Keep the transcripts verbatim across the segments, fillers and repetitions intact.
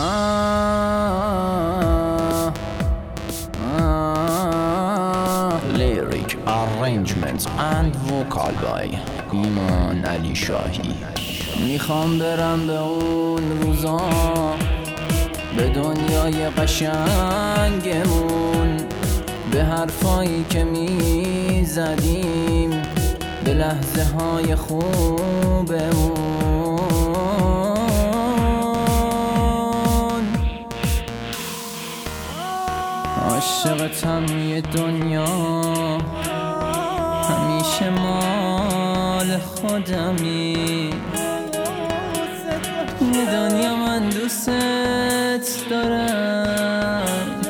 Lyric arrangements and vocal by ایمان علی شاهی. میخوام برم به اون روزا، به دنیای قشنگمون، به حرفایی که میزدیم، به لحظه های خوبمون. عاشقتم یه دنیا، همیشه مال خودمی. یه دنیا من دوست دارم،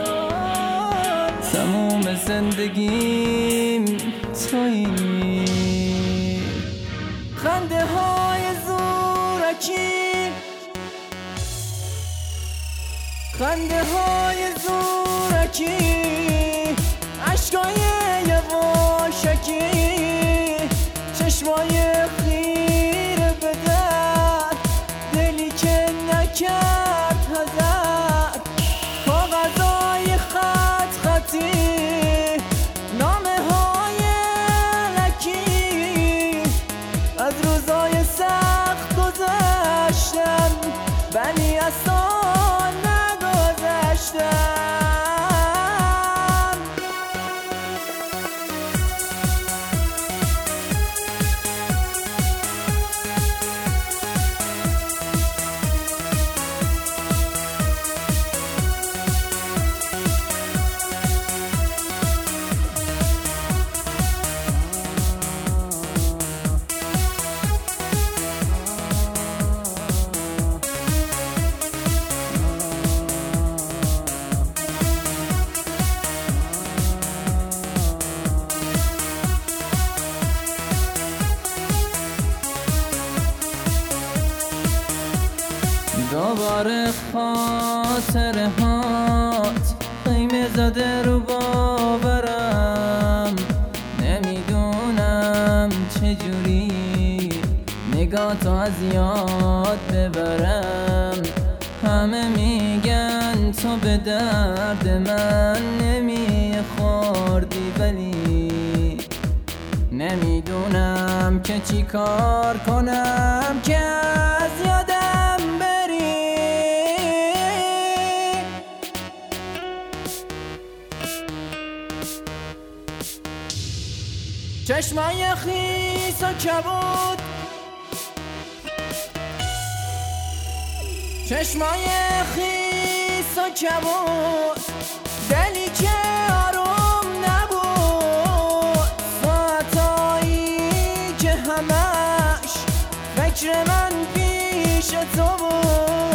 تموم زندگیم تویی. خنده های زورکی، خنده های زورکی، عشقای یواشکی، چشمای خیره به در، دلی که نکرد حذر، کاغذای خط خطی، نامه های لکی. از روزای سخت گذشتم ولی اصلا نگذشتم. دوباره خاطره هات خیمه زده رو باورم، نمیدونم چجوری نگاه تو از یاد ببرم. همه میگن تو به درد من نمیخوردی، ولی نمیدونم که چی کار کنم که از یادم بری. چشمای خیس و کبود، چشمای خیس و کبود، دلی که آروم نبود، ساعتایی که همش فکر من پیش تو بود.